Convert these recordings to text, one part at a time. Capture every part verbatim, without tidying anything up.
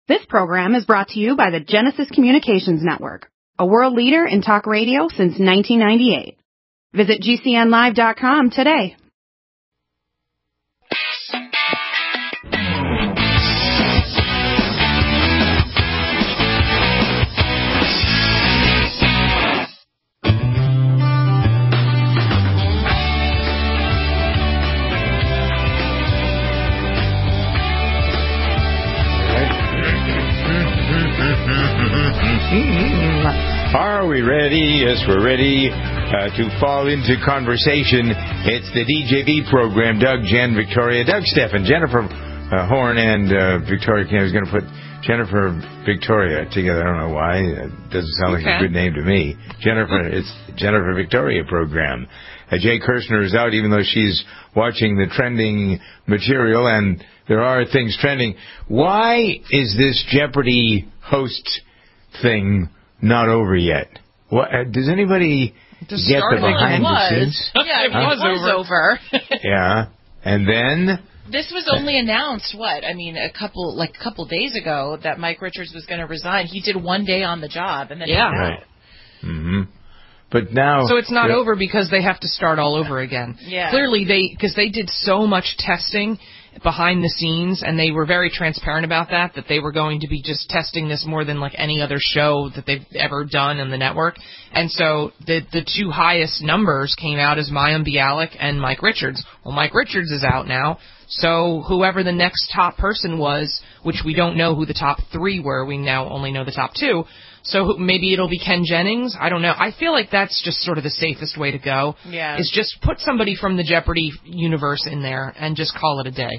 This program is brought to you by the Genesis Communications Network, a world leader in talk radio since nineteen ninety-eight. Visit G C N live dot com today. Are we ready? Yes, we're ready uh, to fall into conversation. It's the D J V program. Doug, Jen, Victoria, Doug, Stephen, Jennifer uh, Horn, and uh, Victoria. I was going to put Jennifer, Victoria together. I don't know why. It doesn't sound like okay. a good name to me. Jennifer, it's Jennifer Victoria program. Uh, Jay Kirshner is out, even though she's watching the trending material, and there are things trending. Why is this Jeopardy host thing not over yet? What, uh, does anybody Just get the behind the scenes? Yeah, it huh? was over. Yeah, and then this was only announced. What I mean, a couple like a couple days ago that Mike Richards was going to resign. He did one day on the job, and then yeah, right. Mm-hmm. But now, so it's not over because they have to start all over again. Yeah, clearly they because they did so much testing behind the scenes, and they were very transparent about that, that they were going to be just testing this more than like any other show that they've ever done on the network. And so the the two highest numbers came out as Mayim Bialik and Mike Richards. Well, Mike Richards is out now, so whoever the next top person was, which we don't know who the top three were, we now only know the top two, so maybe it'll be Ken Jennings. I don't know. I feel like that's just sort of the safest way to go. Yeah. Is just put somebody from the Jeopardy universe in there and just call it a day.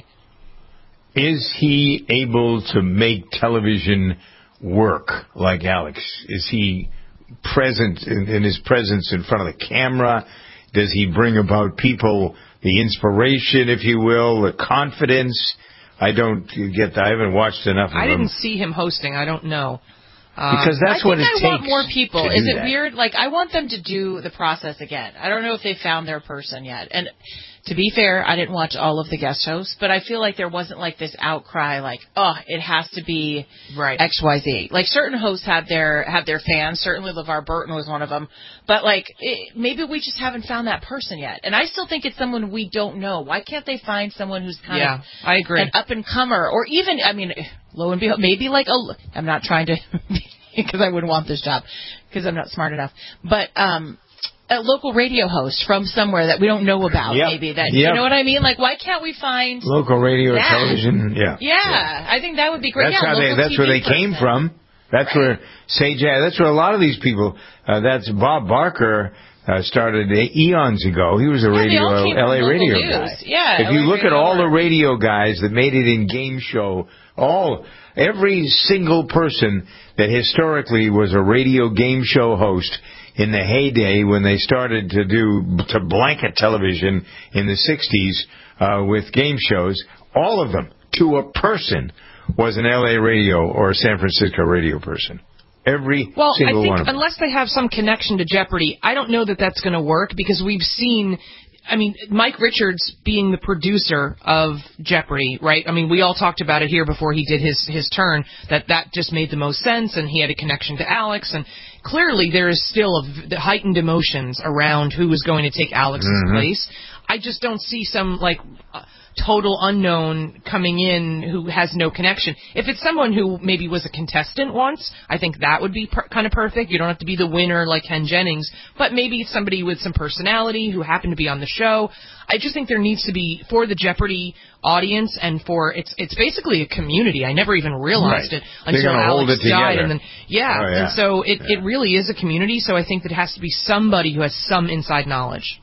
Is he able to make television work like Alex? Is he present in, in his presence in front of the camera? Does he bring about people the inspiration, if you will, the confidence? I don't get that. I haven't watched enough of I him. didn't see him hosting. I don't know. Um, because that's I what it I takes. I want more people. Is it that. weird? Like, I want them to do the process again. I don't know if they found their person yet. And to be fair, I didn't watch all of the guest hosts, but I feel like there wasn't like this outcry like, oh, it has to be right. X Y Z. Like, certain hosts had their had their fans. Certainly LeVar Burton was one of them. But, like, it, maybe we just haven't found that person yet. And I still think it's someone we don't know. Why can't they find someone who's kind yeah, of I agree. an up-and-comer? Or even, I mean, lo and behold, maybe like a, I'm not trying to... because I wouldn't want this job because I'm not smart enough. But um, a local radio host from somewhere that we don't know about, yep. maybe. that yep. You know what I mean? Like, why can't we find... Local radio or that? television? Yeah. yeah. Yeah, I think that would be great. That's, yeah, how they, that's T V where they person. came from. That's right. where Sage... That's where a lot of these people... Uh, that's Bob Barker... Uh, started eons ago. He was a yeah, radio L A radio news. guy. Yeah, if you L A look at radio all work. the radio guys that made it in game show, all every single person that historically was a radio game show host in the heyday when they started to do to blanket television in the sixties uh, with game shows, all of them to a person was an L A radio or a San Francisco radio person. Every well, single I think one of them. Unless they have some connection to Jeopardy, I don't know that that's going to work because we've seen, I mean, Mike Richards being the producer of Jeopardy, right? I mean, we all talked about it here before he did his, his turn, that that just made the most sense, and he had a connection to Alex, and clearly there is still a, the heightened emotions around who is going to take Alex's mm-hmm. place. I just don't see some, like... Uh, total unknown coming in who has no connection. If it's someone who maybe was a contestant once, I think that would be per- kind of perfect. You don't have to be the winner like Ken Jennings, but maybe somebody with some personality who happened to be on the show. I just think there needs to be, for the Jeopardy audience and for, it's it's basically a community. I never even realized right. it until Alex died. And then, yeah, oh, yeah. and so it, yeah. it really is a community, so I think that it has to be somebody who has some inside knowledge.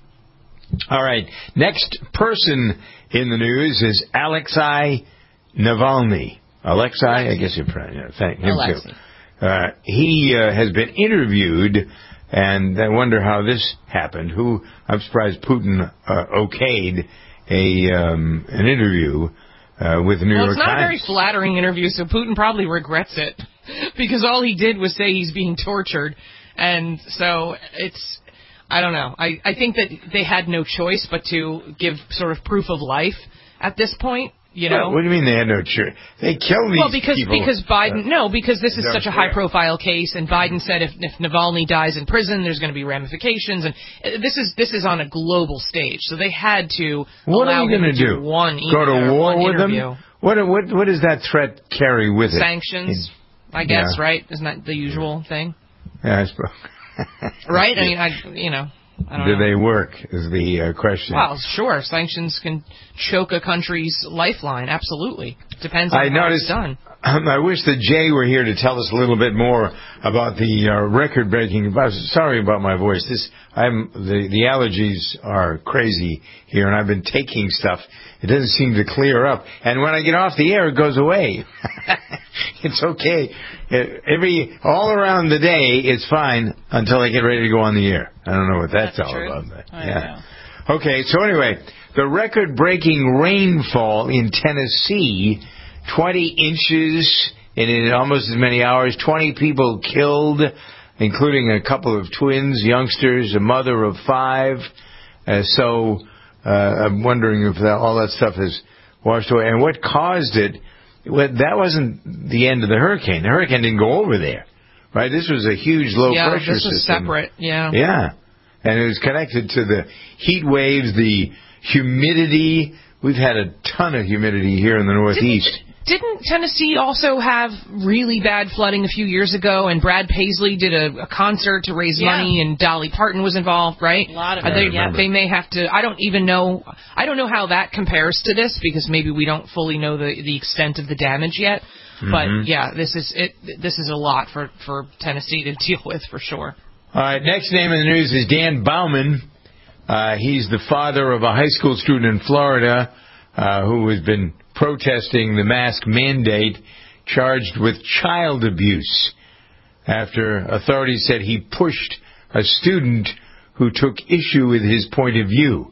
All right. Next person in the news is Alexei Navalny. Alexei, Alexei. I guess you're probably, yeah, thank him Alexei. too. Uh, he uh, has been interviewed, and I wonder how this happened. Who I'm surprised Putin uh, okayed a um, an interview uh, with the New well, York Times. Well, it's not a very flattering interview, so Putin probably regrets it because all he did was say he's being tortured, and so it's. I don't know. I, I think that they had no choice but to give sort of proof of life at this point. You know, what, what do you mean they had no choice? They killed these well, because people. because Biden no, because this is That's such a fair. high-profile case, and Biden said if if Navalny dies in prison, there's going to be ramifications, and uh, this is this is on a global stage, so they had to What allow are we him going to to do do? one Go to either, war one with interview. them? What what what does that threat carry with it? Sanctions, I guess, Yeah. right? Isn't that the usual thing? Yeah, I suppose. Right? I mean, I you know. I don't Do know. they work is the uh, question. Well, sure. Sanctions can choke a country's lifeline. Absolutely. Depends on I how noticed, it's done. Um, I wish that Jay were here to tell us a little bit more about the uh, record-breaking. Sorry about my voice. This, I'm the the allergies are crazy here, and I've been taking stuff. It doesn't seem to clear up, and when I get off the air, it goes away. It's okay. Every all around the day, it's fine until I get ready to go on the air. I don't know what that's, That's all true. about. But, I yeah. Okay. So anyway, the record-breaking rainfall in Tennessee. twenty inches in almost as many hours, twenty people killed, including a couple of twins, youngsters, a mother of five. Uh, so uh, I'm wondering if that, all that stuff is washed away. And what caused it, well, that wasn't the end of the hurricane. The hurricane didn't go over there, right? This was a huge low-pressure Yeah, this was system. separate, yeah. Yeah, and it was connected to the heat waves, the humidity. We've had a ton of humidity here in the Northeast. Didn't, didn't Tennessee also have really bad flooding a few years ago? And Brad Paisley did a, a concert to raise Yeah. money, and Dolly Parton was involved, right? A lot of Are it, they, yeah. they may have to. I don't even know. I don't know how that compares to this because maybe we don't fully know the the extent of the damage yet. Mm-hmm. But yeah, this is it. This is a lot for for Tennessee to deal with for sure. All right, next name in the news is Dan Bauman. Uh, he's the father of a high school student in Florida uh, who has been protesting the mask mandate, charged with child abuse after authorities said he pushed a student who took issue with his point of view.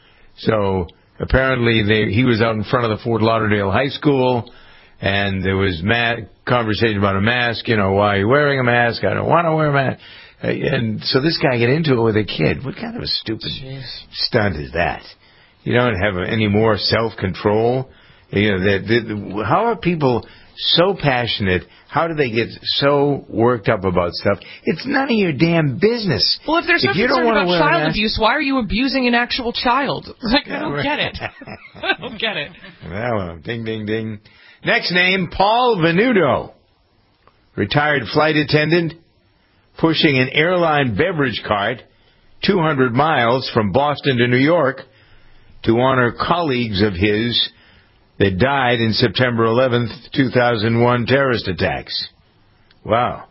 So apparently they, he was out in front of the Fort Lauderdale High School, and there was ma- conversation about a mask. You know, why are you wearing a mask? I don't want to wear a mask. And so this guy got into it with a kid. What kind of a stupid Jeez. stunt is that? You don't have any more self-control. You know, that, that, how are people so passionate? How do they get so worked up about stuff? It's none of your damn business. Well, if there's if no you don't concern want about to child mask, abuse, why are you abusing an actual child? Like, I don't right. get it. I don't get it. Well, ding, ding, ding. Next name, Paul Venuto, retired flight attendant, pushing an airline beverage cart two hundred miles from Boston to New York to honor colleagues of his that died in September eleventh, two thousand one terrorist attacks. Wow.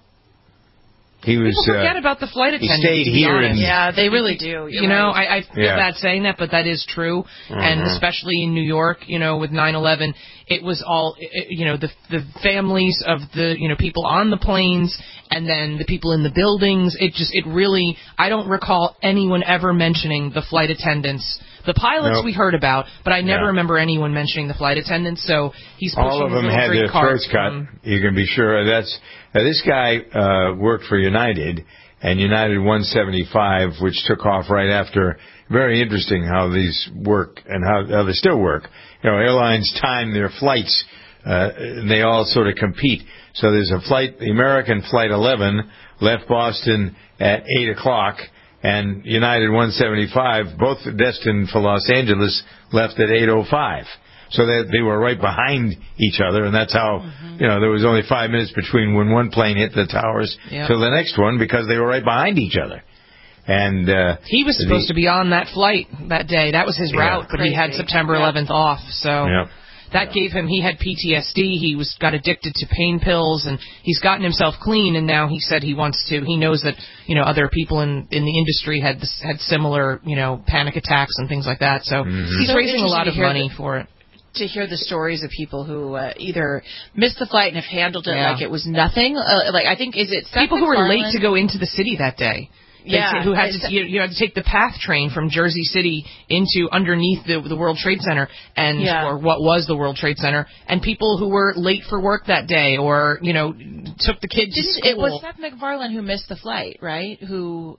He was. People forget uh, about the flight attendants. He stayed to be here honest. in. Yeah, they really do. You're You know, right. I, I feel Yeah. bad saying that, but that is true. Mm-hmm. And especially in New York, you know, with nine eleven, it was all, it, you know, the the families of the, you know, people on the planes and then the people in the buildings. It just, it really, I don't recall anyone ever mentioning the flight attendants. The pilots Nope. we heard about, but I never Yeah. remember anyone mentioning the flight attendants. So he's pushing All of them his little had freight their cart throats cut. from- You can be sure that's uh, this guy uh, worked for United and United one seventy-five, which took off right after. Very interesting how these work and how, how they still work. You know, airlines time their flights, uh, and they all sort of compete. So there's a flight, the American Flight eleven left Boston at eight o'clock. And United one seventy-five, both destined for Los Angeles, left at eight oh five. So that they were right behind each other, and that's how, mm-hmm. you know, there was only five minutes between when one plane hit the towers yep. till the next one because they were right behind each other. And uh, he was supposed the, to be on that flight that day. That was his yeah. route, but Crazy. he had September eleventh yeah. off. So. Yep. That gave him, he had P T S D, he was got addicted to pain pills, and he's gotten himself clean, and now he said he wants to, he knows that, you know, other people in, in the industry had had similar, you know, panic attacks and things like that, so mm-hmm. he's so raising a lot of money the, for it. To hear the stories of people who uh, either missed the flight and have handled it yeah. like it was nothing, uh, like I think, is it Seth people who were MacFarlane? late to go into the city that day. Yeah, who had to, you, you had to take the PATH train from Jersey City into underneath the, the World Trade Center, and yeah. or what was the World Trade Center, and people who were late for work that day, or you know, took the kids Didn't, to school. It was Seth MacFarlane who missed the flight, right? Who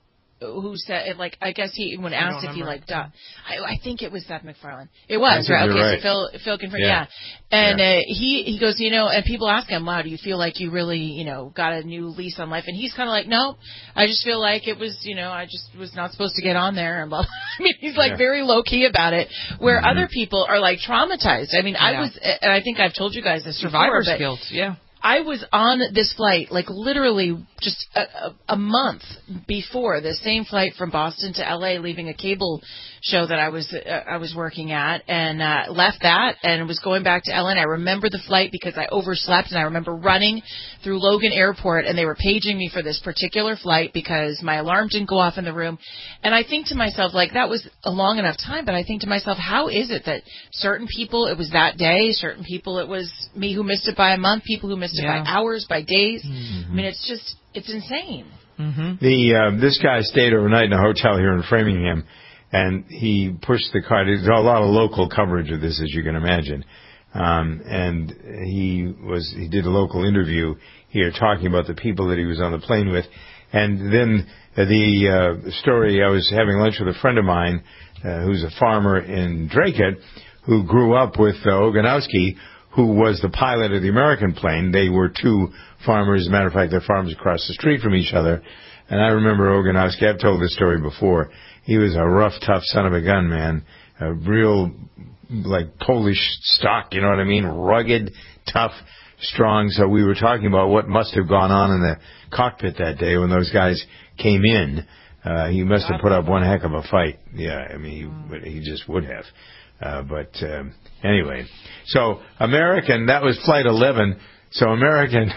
who said, like, I guess he, when I asked don't if he, remember. like, di- I, I think it was Seth MacFarlane. It was, right? Okay, right. so Phil, Phil confirmed, Yeah. yeah. And Yeah. Uh, he, he goes, you know, and people ask him, wow, do you feel like you really, you know, got a new lease on life? And he's kind of like, no, I just feel like it was, you know, I just was not supposed to get on there. And blah, blah. I mean, he's like Yeah. very low key about it, where Mm-hmm. other people are like traumatized. I mean, I Yeah. was, and I think I've told you guys this Survivor's before, but guilt, yeah. I was on this flight, like literally just a, a, a month before the same flight from Boston to L A, leaving a cable show that I was uh, I was working at, and uh, left that and was going back to L A. And I remember the flight because I overslept, and I remember running through Logan Airport, and they were paging me for this particular flight because my alarm didn't go off in the room. And I think to myself, like, that was a long enough time, but I think to myself, how is it that certain people it was that day, certain people it was me who missed it by a month, people who missed Yeah. it by hours, by days. Mm-hmm. I mean, it's just, it's insane. Mm-hmm. The uh, this guy stayed overnight in a hotel here in Framingham, and he pushed the car. There's a lot of local coverage of this, as you can imagine. Um, and he was he did a local interview here talking about the people that he was on the plane with. And then uh, the uh, story, I was having lunch with a friend of mine uh, who's a farmer in Dracut who grew up with uh, Ogonowski, who was the pilot of the American plane. They were two farmers. As a matter of fact, their farms across the street from each other. And I remember Ogonowski. I've told this story before. He was a rough, tough son of a gun, man. A real, like, Polish stock, you know what I mean? Rugged, tough, strong. So we were talking about what must have gone on in the cockpit that day when those guys came in. Uh, he must have put up one heck of a fight. Yeah, I mean, he, he just would have. Uh, but um, anyway, so American, that was Flight eleven. So American,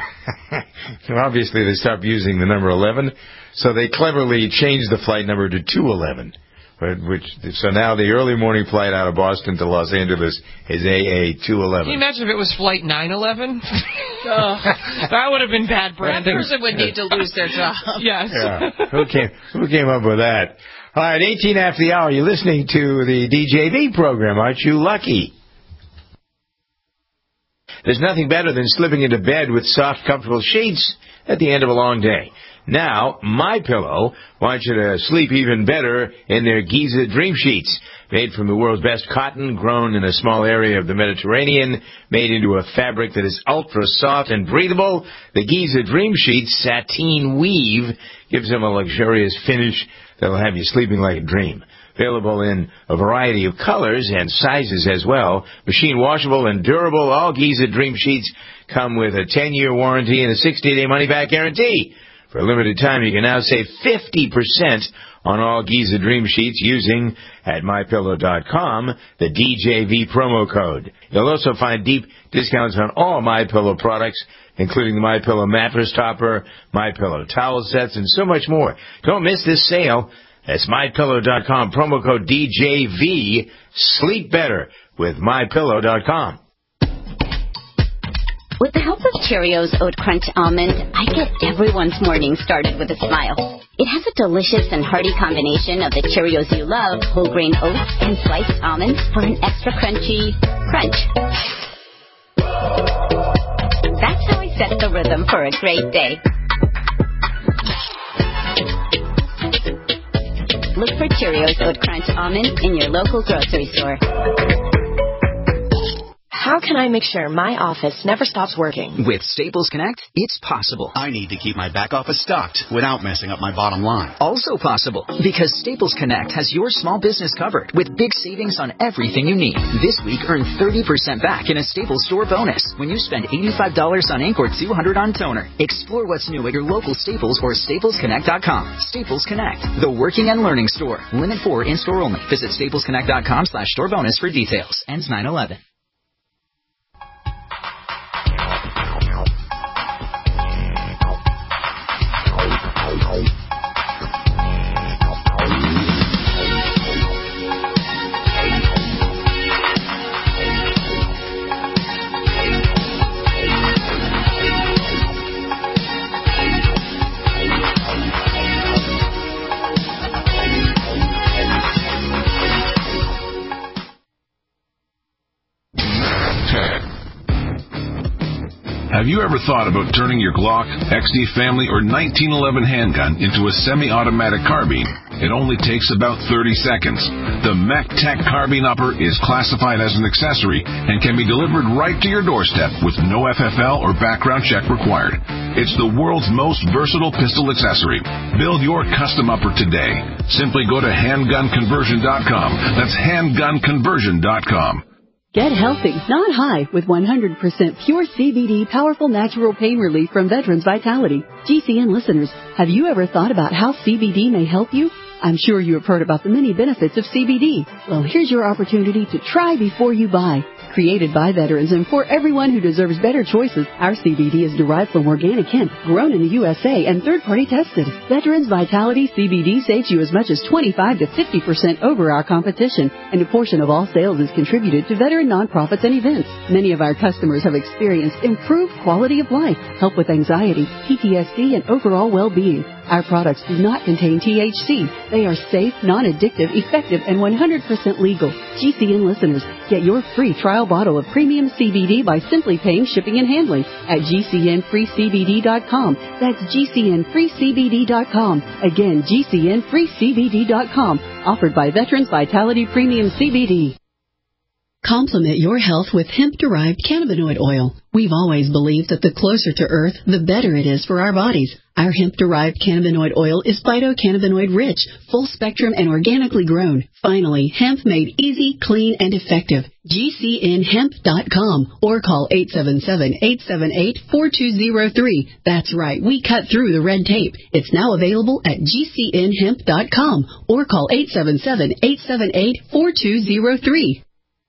obviously they stopped using the number eleven, so they cleverly changed the flight number to two eleven. Which so now the early morning flight out of Boston to Los Angeles is A A two eleven. Can you imagine if it was Flight nine eleven? Oh. That would have been bad That branding. person would need to lose their job. Yes. Yeah. Who came who came up with that? All right, eighteen after the hour. You're listening to the D J V program. Aren't you lucky? There's nothing better than slipping into bed with soft, comfortable sheets at the end of a long day. Now, MyPillow wants you to sleep even better in their Giza Dream Sheets. Made from the world's best cotton, grown in a small area of the Mediterranean, made into a fabric that is ultra soft and breathable, the Giza Dream Sheets sateen weave gives them a luxurious finish that will have you sleeping like a dream. Available in a variety of colors and sizes as well. Machine washable and durable, all Giza Dream Sheets come with a ten-year warranty and a sixty-day money-back guarantee. For a limited time, you can now save fifty percent on all Giza Dream Sheets using, at my pillow dot com, the D J V promo code. You'll also find deep discounts on all MyPillow products, including the MyPillow mattress topper, MyPillow towel sets, and so much more. Don't miss this sale. That's my pillow dot com, promo code D J V. Sleep better with my pillow dot com. With the help of Cheerios Oat Crunch Almond, I get everyone's morning started with a smile. It has a delicious and hearty combination of the Cheerios you love, whole grain oats, and sliced almonds for an extra crunchy crunch. That's how I set the rhythm for a great day. Look for Cheerios Oat Crunch Almond in your local grocery store. How can I make sure my office never stops working? With Staples Connect, it's possible. I need to keep my back office stocked without messing up my bottom line. Also possible, because Staples Connect has your small business covered with big savings on everything you need. This week, earn thirty percent back in a Staples store bonus when you spend eighty-five dollars on ink or two hundred dollars on toner. Explore what's new at your local Staples or staples connect dot com. Staples Connect, the working and learning store. Limit four in-store only. Visit staples connect dot com slash store bonus for details. Ends nine eleven. Have you ever thought about turning your Glock, X D Family, or nineteen eleven handgun into a semi-automatic carbine? It only takes about thirty seconds. The MacTech Carbine Upper is classified as an accessory and can be delivered right to your doorstep with no F F L or background check required. It's the world's most versatile pistol accessory. Build your custom upper today. Simply go to handgun conversion dot com. That's handgun conversion dot com. Get healthy, not high, with one hundred percent pure C B D powerful natural pain relief from Veterans Vitality. G C N listeners, have you ever thought about how C B D may help you? I'm sure you have heard about the many benefits of C B D. Well, here's your opportunity to try before you buy. Created by veterans and for everyone who deserves better choices, our C B D is derived from organic hemp, grown in the U S A and third-party tested. Veterans Vitality C B D saves you as much as twenty-five to fifty percent over our competition, and a portion of all sales is contributed to veteran nonprofits and events. Many of our customers have experienced improved quality of life, help with anxiety, P T S D, and overall well-being. Our products do not contain T H C. They are safe, non-addictive, effective, and one hundred percent legal. G C N listeners, get your free trial bottle of premium C B D by simply paying shipping and handling at G C N free C B D dot com. That's G C N free C B D dot com. Again, G C N free C B D dot com. Offered by Veterans Vitality Premium C B D. Complement your health with hemp-derived cannabinoid oil. We've always believed that the closer to Earth, the better it is for our bodies. Our hemp-derived cannabinoid oil is phytocannabinoid rich, full spectrum, and organically grown. Finally, hemp made easy, clean, and effective. G C N hemp dot com or call eight seven seven, eight seven eight, four two zero three. That's right, we cut through the red tape. It's now available at G C N hemp dot com or call eight seven seven, eight seven eight, four two zero three.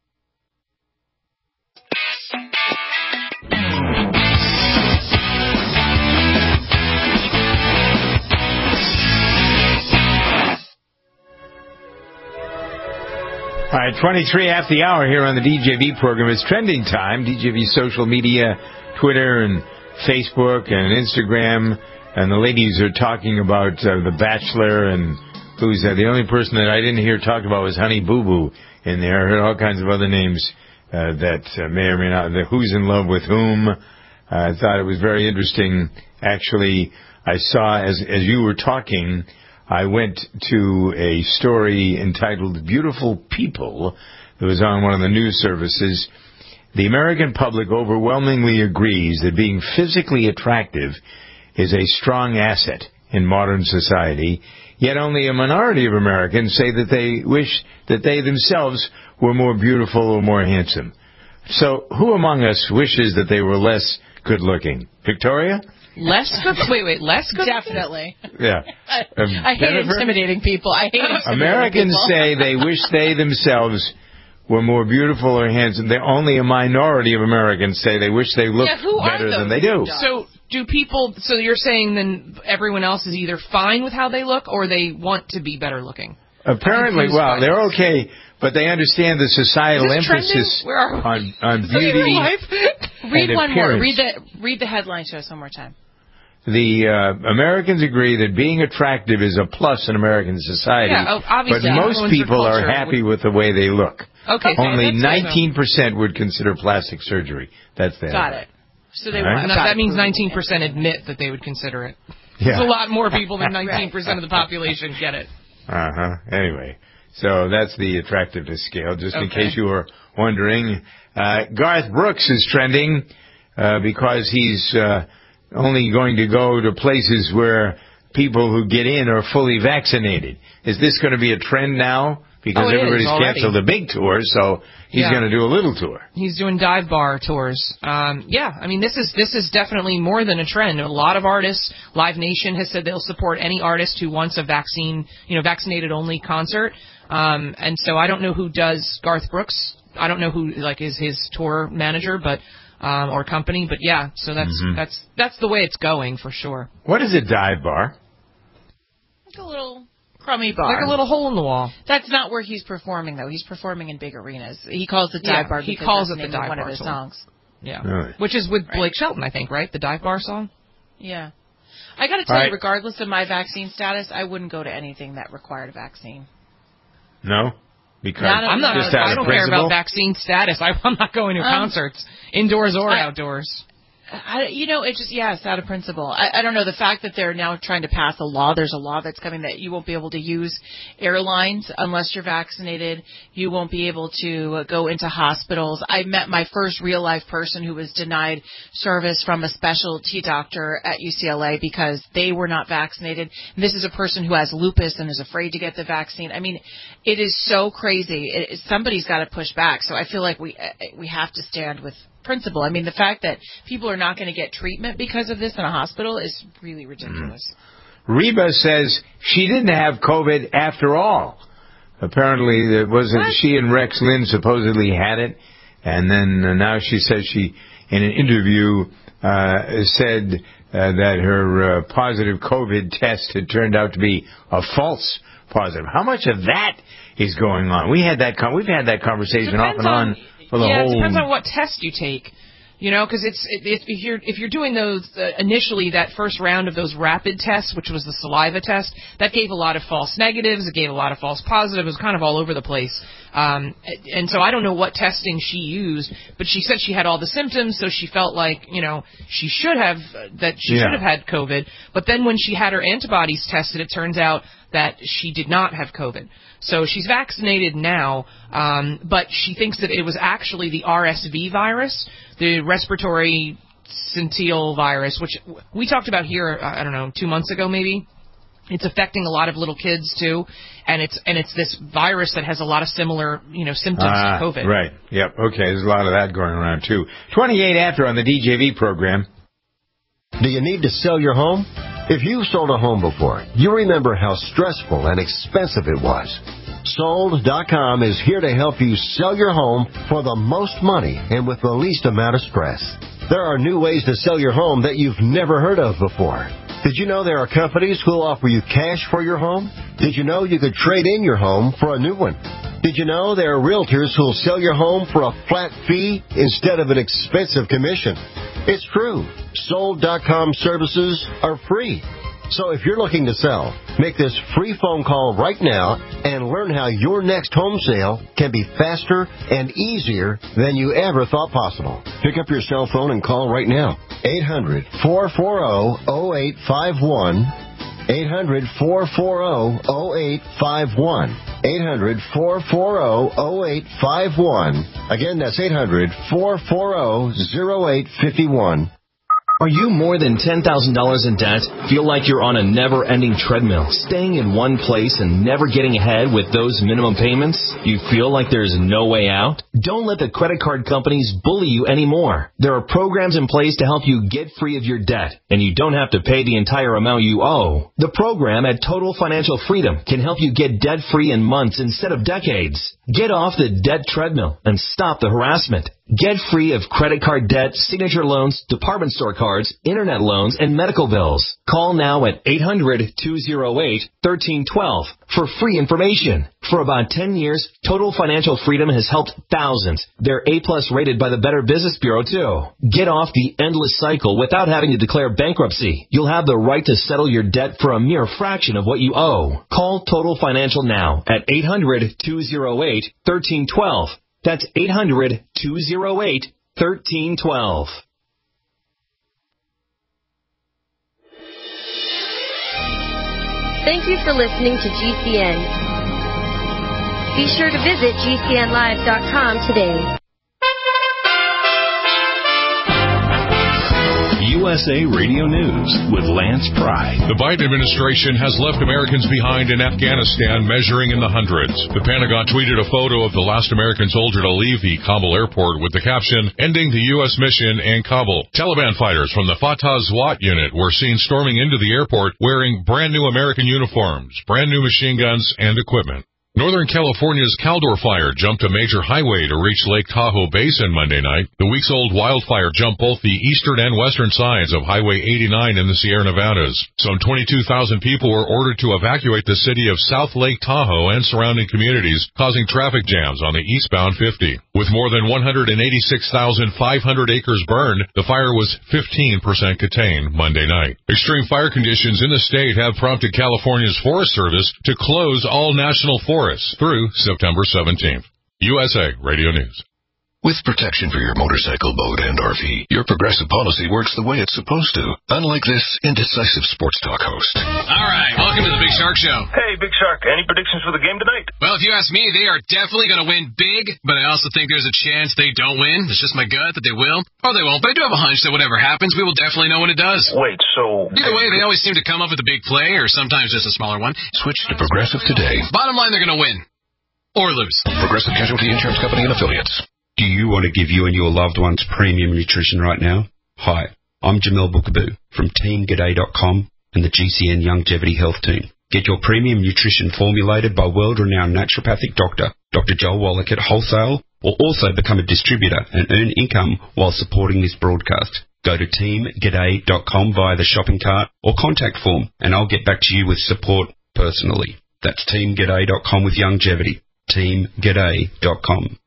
All right, twenty-three after the hour here on the D J V program. It's trending time. D J V social media, Twitter and Facebook and Instagram. And the ladies are talking about uh, The Bachelor and who's uh, the only person that I didn't hear talk about was Honey Boo Boo in there. I heard all kinds of other names uh, that uh, may or may not, the who's in love with whom. Uh, I thought it was very interesting. Actually, I saw, as as you were talking, I went to a story entitled Beautiful People that was on one of the news services. The American public overwhelmingly agrees that being physically attractive is a strong asset in modern society, yet only a minority of Americans say that they wish that they themselves were more beautiful or more handsome. So who among us wishes that they were less good-looking? Victoria? Less good? Wait, wait, less good? Definitely. Yeah. I, Um, I hate Jennifer? intimidating people. I hate intimidating Americans people. say they wish they themselves were more beautiful or handsome. They're only a minority of Americans say they wish they looked Yeah, who are better those than they do. So do people, so you're saying then everyone else is either fine with how they look or they want to be better looking? Apparently, well, they're okay, but they understand the societal Is this emphasis Where are we? on, on Is this real beauty. life? Read and one more. appearance. Read the read the headline to us one more time. The uh, Americans agree that being attractive is a plus in American society, Yeah, oh, obviously, but most influencer people are culture happy would- with the way they look. Okay, Only that's good. nineteen percent would consider plastic surgery. That's the Got headline. it. So they All right. want No, got that it. means nineteen percent admit that they would consider it. Yeah. There's a lot more people than nineteen percent of the population get it. Uh-huh. Anyway, so that's the attractiveness scale, just in Okay. case you were wondering. Uh, Garth Brooks is trending uh, because he's uh, only going to go to places where people who get in are fully vaccinated. Is this going to be a trend now? Because Oh, it is everybody's already. canceled the big tour, so he's Yeah. going to do a little tour. He's doing dive bar tours. Um, yeah, I mean, this is this is definitely more than a trend. A lot of artists, Live Nation has said they'll support any artist who wants a vaccine, you know, vaccinated only concert. Um, and so I don't know who does Garth Brooks. I don't know who like is his tour manager, but um, or company. But yeah, so that's Mhm. that's that's the way it's going for sure. What is a dive bar? Like a little crummy bar. Like a little hole in the wall. That's not where he's performing, though. He's performing in big arenas. He calls it dive Yeah, bar he because calls that's it the name of dive one bar of his tour. songs. Yeah, Really? which is with Right. Blake Shelton, I think, right? The dive bar song. Yeah. I got to tell All right. you, regardless of my vaccine status, I wouldn't go to anything that required a vaccine. No? Because Not I'm not. just out I of don't care principle? about vaccine status. I, I'm not going to Um, concerts, indoors or I- outdoors. I, you know, it just, yeah, it's out of principle. I, I don't know. The fact that they're now trying to pass a law, there's a law that's coming that you won't be able to use airlines unless you're vaccinated. You won't be able to go into hospitals. I met my first real life person who was denied service from a specialty doctor at U C L A because they were not vaccinated. And this is a person who has lupus and is afraid to get the vaccine. I mean, it is so crazy. It, it, somebody's got to push back. So I feel like we we have to stand with principle. I mean, the fact that people are not going to get treatment because of this in a hospital is really ridiculous. Mm. Reba says she didn't have COVID after all. Apparently, it wasn't what? She and Rex Lynn supposedly had it, and then uh, now she says she, in an interview, uh, said uh, that her uh, positive COVID test had turned out to be a false positive. How much of that is going on? We had that. Con- we've had that conversation off and on. For the yeah, whole... it depends on what test you take. You know, because it's it, if you're if you're doing those uh, initially that first round of those rapid tests, which was the saliva test, that gave a lot of false negatives, it gave a lot of false positives, it was kind of all over the place. Um, and so I don't know what testing she used, but she said she had all the symptoms, so she felt like you know she should have uh, that she yeah. should have had COVID. But then when she had her antibodies tested, it turns out that she did not have COVID. So she's vaccinated now, um, but she thinks that it was actually the R S V virus, the respiratory syncytial virus, which we talked about here, I don't know, two months ago maybe. It's affecting a lot of little kids too, and it's and it's this virus that has a lot of similar, you know, symptoms uh, to COVID. Right. Yep. Okay. There's a lot of that going around too. twenty-eight after on the D J V program. Do you need to sell your home? If you've sold a home before, you remember how stressful and expensive it was. Sold dot com is here to help you sell your home for the most money and with the least amount of stress. There are new ways to sell your home that you've never heard of before. Did you know there are companies who'll offer you cash for your home? Did you know you could trade in your home for a new one? Did you know there are realtors who'll sell your home for a flat fee instead of an expensive commission? It's true. Sold dot com services are free. So if you're looking to sell, make this free phone call right now and learn how your next home sale can be faster and easier than you ever thought possible. Pick up your cell phone and call right now. eight hundred, four four zero, zero eight five one. eight hundred, four four zero, zero eight five one. eight hundred, four four zero, zero eight five one. Again, that's eight hundred, four four zero, zero eight five one. Are you more than ten thousand dollars in debt? Feel like you're on a never-ending treadmill, staying in one place and never getting ahead with those minimum payments? You feel like there's no way out? Don't let the credit card companies bully you anymore. There are programs in place to help you get free of your debt, and you don't have to pay the entire amount you owe. The program at Total Financial Freedom can help you get debt-free in months instead of decades. Get off the debt treadmill and stop the harassment. Get free of credit card debt, signature loans, department store cards, internet loans, and medical bills. Call now at eight hundred, two oh eight, one three one two for free information. For about ten years, Total Financial Freedom has helped thousands. They're A-plus rated by the Better Business Bureau, too. Get off the endless cycle without having to declare bankruptcy. You'll have the right to settle your debt for a mere fraction of what you owe. Call Total Financial now at eight hundred, two oh eight, one three one two. That's eight hundred, two oh eight, one three one two. Thank you for listening to G C N. Be sure to visit G C N live dot com today. U S A Radio News with Lance Pry. The Biden administration has left Americans behind in Afghanistan measuring in the hundreds. The Pentagon tweeted a photo of the last American soldier to leave the Kabul airport with the caption, "Ending the U S mission in Kabul." Taliban fighters from the Fatah SWAT unit were seen storming into the airport wearing brand new American uniforms, brand new machine guns, and equipment. Northern California's Caldor Fire jumped a major highway to reach Lake Tahoe Basin Monday night. The weeks-old wildfire jumped both the eastern and western sides of Highway eighty-nine in the Sierra Nevadas. Some twenty-two thousand people were ordered to evacuate the city of South Lake Tahoe and surrounding communities, causing traffic jams on the eastbound fifty. With more than one hundred eighty-six thousand five hundred acres burned, the fire was fifteen percent contained Monday night. Extreme fire conditions in the state have prompted California's Forest Service to close all national forests through September seventeenth. U S A Radio News. With protection for your motorcycle, boat, and R V, your Progressive policy works the way it's supposed to, unlike this indecisive sports talk host. All right, welcome to the Big Shark Show. Hey, Big Shark, any predictions for the game tonight? Well, if you ask me, they are definitely going to win big, but I also think there's a chance they don't win. It's just my gut that they will, or they won't, but I do have a hunch that whatever happens, we will definitely know when it does. Wait, so... Either way, they always seem to come up with a big play, or sometimes just a smaller one. Switch to Progressive today. Bottom line, they're going to win. Or lose. Progressive Casualty Insurance Company and Affiliates. Do you want to give you and your loved ones premium nutrition right now? Hi, I'm Jamel Bookaboo from Team G'day dot com and the G C N Longevity Health Team. Get your premium nutrition formulated by world-renowned naturopathic doctor, Doctor Joel Wallach at wholesale, or also become a distributor and earn income while supporting this broadcast. Go to Team G'day dot com via the shopping cart or contact form, and I'll get back to you with support personally. That's Team G'day dot com with longevity. Team G'day dot com.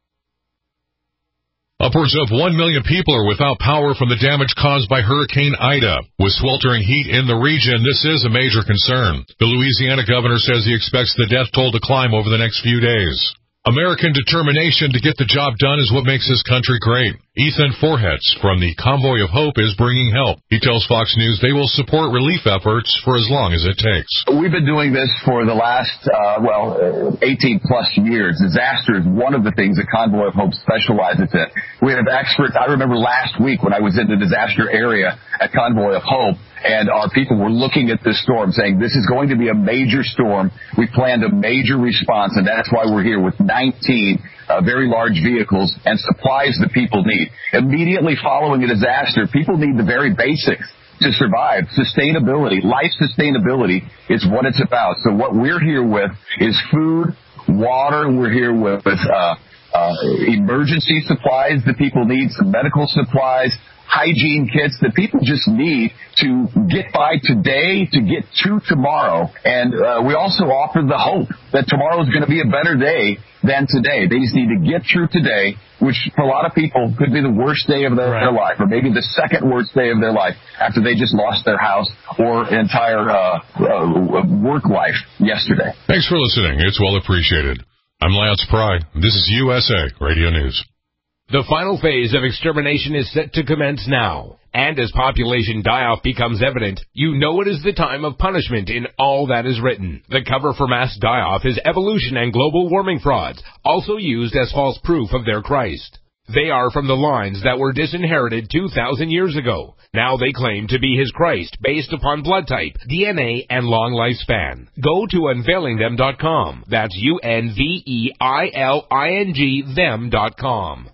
Upwards of one million people are without power from the damage caused by Hurricane Ida. With sweltering heat in the region, this is a major concern. The Louisiana governor says he expects the death toll to climb over the next few days. American determination to get the job done is what makes this country great. Ethan Forhetz from the Convoy of Hope is bringing help. He tells Fox News they will support relief efforts for as long as it takes. We've been doing this for the last, uh, well, eighteen plus years. Disaster is one of the things that Convoy of Hope specializes in. We have experts. I remember last week when I was in the disaster area at Convoy of Hope, and our people were looking at this storm saying, this is going to be a major storm. We planned a major response, and that's why we're here with nineteen uh, very large vehicles and supplies that people need. Immediately following a disaster, people need the very basics to survive. Sustainability, life sustainability is what it's about. So what we're here with is food, water. We're here with, with uh, uh, emergency supplies that people need, some medical supplies, hygiene kits that people just need to get by today, to get to tomorrow. And uh, we also offer the hope that tomorrow is going to be a better day than today. They just need to get through today, which for a lot of people could be the worst day of their, right. their life, or maybe the second worst day of their life after they just lost their house or entire uh, uh, work life yesterday. Thanks for listening. It's well appreciated. I'm Lance Pry. This is U S A Radio News. The final phase of extermination is set to commence now. And as population die-off becomes evident, you know it is the time of punishment in all that is written. The cover for mass die-off is evolution and global warming frauds, also used as false proof of their Christ. They are from the lines that were disinherited two thousand years ago. Now they claim to be his Christ based upon blood type, D N A, and long lifespan. Go to unveiling them dot com. That's U N V E I L I N G them dot com.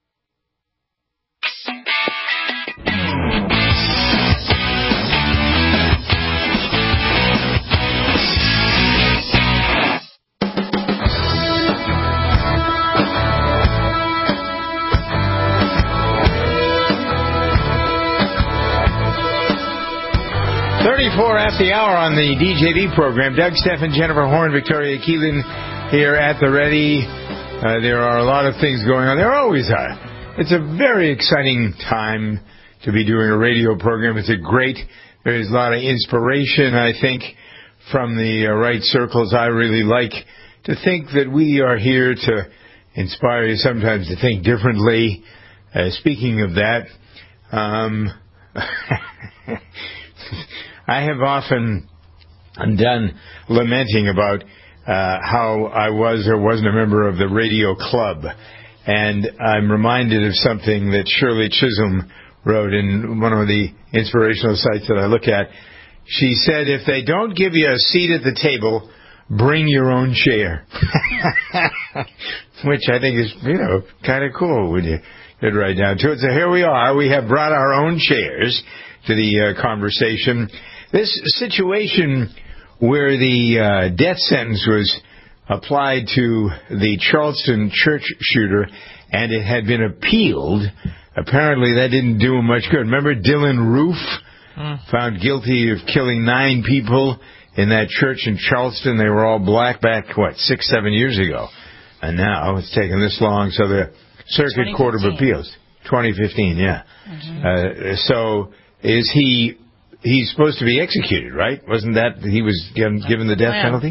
thirty-four at the hour on the D J V program. Doug, Stephen, Jennifer Horn, Victoria Keelan here at the ready. Uh, there are a lot of things going on. There always are. It's a very exciting time to be doing a radio program. It's a great, there's a lot of inspiration, I think, from the uh, right circles. I really like to think that we are here to inspire you sometimes to think differently. Uh, speaking of that, um, I have often done lamenting about uh, how I was or wasn't a member of the radio club. And I'm reminded of something that Shirley Chisholm wrote in one of the inspirational sites that I look at. She said, if they don't give you a seat at the table, bring your own chair. Which I think is, you know, kind of cool when you get right down to it. So here we are. We have brought our own chairs to the uh, conversation. This situation where the uh, death sentence was applied to the Charleston church shooter and it had been appealed, apparently that didn't do him much good. Remember Dylan Roof, mm. found guilty of killing nine people in that church in Charleston? They were all black back, what, six, seven years ago. And now it's taken this long. So the Circuit Court of Appeals, twenty fifteen, yeah. Mm-hmm. Uh, so is he... He's supposed to be executed, right? Wasn't that he was given, given the death yeah. penalty?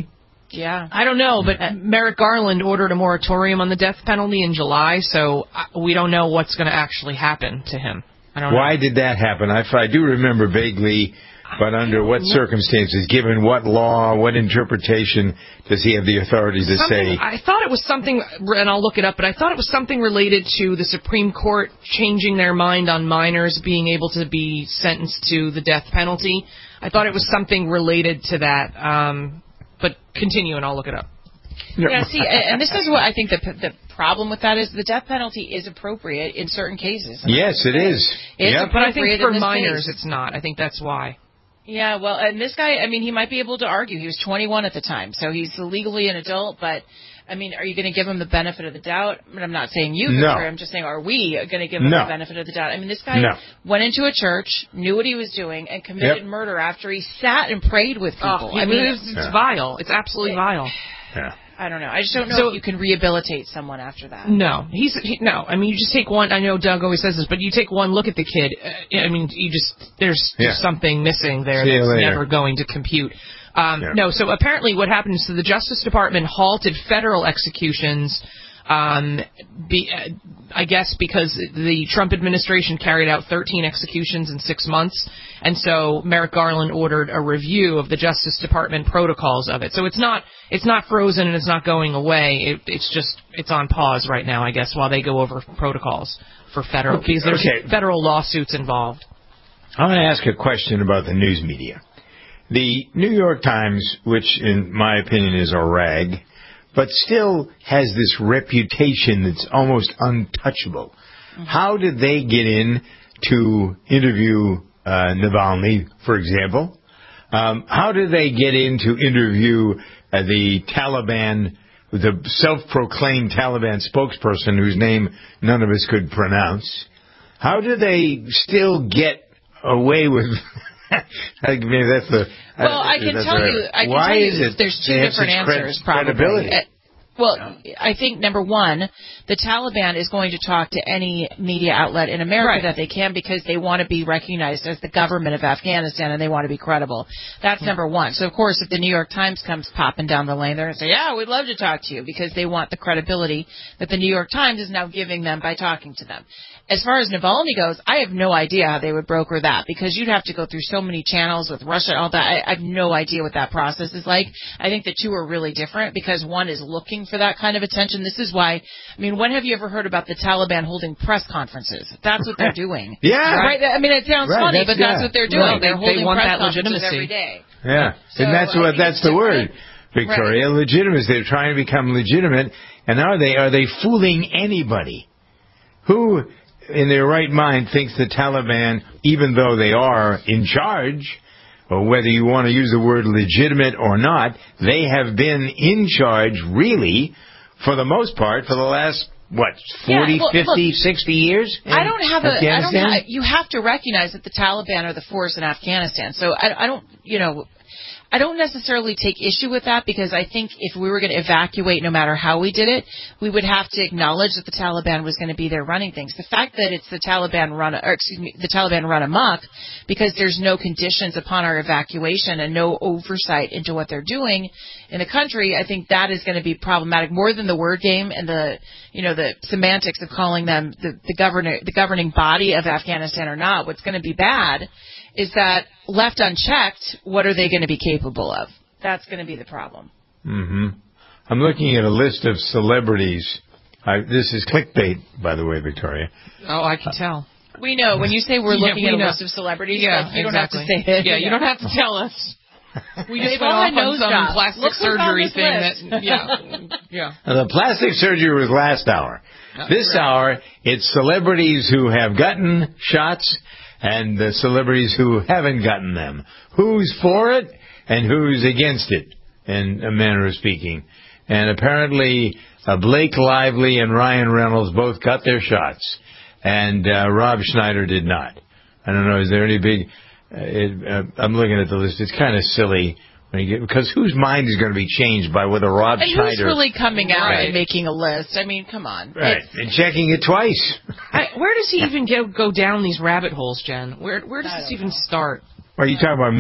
Yeah. I don't know, but Merrick Garland ordered a moratorium on the death penalty in July, so we don't know what's going to actually happen to him. I don't Why know. did that happen? I, I do remember vaguely, but under what circumstances, given what law, what interpretation does he have the authority to Something, say? I thought it was something, and I'll look it up, but I thought it was something related to the Supreme Court changing their mind on minors being able to be sentenced to the death penalty. I thought it was something related to that, um, but continue and I'll look it up. Yeah, see, and this is what I think the the problem with that is the death penalty is appropriate in certain cases. Yes, it is. It's yep. But I think for in this minors case. it's not. I think that's why. Yeah, well, and this guy, I mean, he might be able to argue. He was twenty-one at the time, so he's legally an adult, but, I mean, are you going to give him the benefit of the doubt? I mean, I'm not saying you, No. Victoria, I'm just saying, are we going to give him No. the benefit of the doubt? I mean, this guy No. went into a church, knew what he was doing, and committed Yep. murder after he sat and prayed with people. Oh, I mean, it's, it's Yeah. vile. It's absolutely vile. Yeah. I don't know. I just don't know So- if you can rehabilitate someone after that. No, he's he, no. I mean, you just take one. I know Doug always says this, but you take one look at the kid. Uh, I mean, you just there's Yeah. just something missing there See you that's later. never going to compute. Um, Yeah. No, so apparently what happened is the Justice Department halted federal executions. Um, be, uh, I guess because the Trump administration carried out thirteen executions in six months, and so Merrick Garland ordered a review of the Justice Department protocols of it. So it's not it's not frozen and it's not going away. It, it's just it's on pause right now, I guess, while they go over protocols for federal because there's Okay. federal lawsuits involved. I want to ask a question about the news media. The New York Times, which in my opinion is a rag, but still has this reputation that's almost untouchable. Mm-hmm. How did they get in to interview uh, Navalny, for example? Um, how did they get in to interview uh, the Taliban, the self-proclaimed Taliban spokesperson whose name none of us could pronounce? How did they still get away with... I mean, that's the... Well, I can tell you, I can Why tell you is it there's two they have different such cred- answers, probably. credibility? Uh, Well, I think, number one, the Taliban is going to talk to any media outlet in America Right. that they can because they want to be recognized as the government of Afghanistan and they want to be credible. That's Hmm. number one. So, of course, if the New York Times comes popping down the lane, they're going to say, yeah, we'd love to talk to you because they want the credibility that the New York Times is now giving them by talking to them. As far as Navalny goes, I have no idea how they would broker that because you'd have to go through so many channels with Russia and all that. I, I have no idea what that process is like. I think the two are really different because one is looking for that kind of attention. This is why, I mean, when have you ever heard about the Taliban holding press conferences? That's what they're doing. Yeah. Right? I mean, it sounds Right, funny, that's- but that's yeah. what they're doing. Right. They're They- they holding want press that conferences legitimacy. every day. Yeah, So and that's I what think that's it's the different. word, Victoria. Legitimacy. They're trying to become legitimate, and are they? Are they fooling anybody? Who, in their right mind, thinks the Taliban, even though they are in charge, or whether you want to use the word legitimate or not, they have been in charge, really, for the most part, for the last. What, forty, Yeah, well, fifty, look, sixty years? in I don't have a. I don't Afghanistan? have, you have to recognize that the Taliban are the force in Afghanistan. So I, I don't, you know, I don't necessarily take issue with that because I think if we were going to evacuate, no matter how we did it, we would have to acknowledge that the Taliban was going to be there running things. The fact that it's the Taliban run, or excuse me, the Taliban run amok because there's no conditions upon our evacuation and no oversight into what they're doing in the country, I think that is going to be problematic more than the word game and the, you know, the semantics of calling them the, the governor, the governing body of Afghanistan or not. What's going to be bad is that left unchecked, what are they going to be capable of? That's going to be the problem. Mm-hmm. I'm looking at a list of celebrities. I, this is clickbait, by the way, Victoria. Oh, I can tell. We know. When you say we're Yeah, looking we at a know. list of celebrities, Yeah, like, you exactly. don't have to say it. Yeah, you don't have to tell us. We just They've went all off had on nose some jobs. plastic Look who's on surgery this thing list. that, yeah, yeah. Now, the plastic surgery was last hour. That's This right. hour, it's celebrities who have gotten shots and the celebrities who haven't gotten them. Who's for it and who's against it, in a manner of speaking. And apparently, uh, Blake Lively and Ryan Reynolds both got their shots, and uh, Rob Schneider did not. I don't know, is there any big... Uh, it, uh, I'm looking at the list. It's kind of silly when you get, because whose mind is going to be changed by whether Rob And Schneider... who's really coming out Right. and making a list? I mean, come on. Right, It's- and checking it twice. I, where does he even go, go down these rabbit holes, Jen? Where where does I this don't even know. start? Are you talking about me?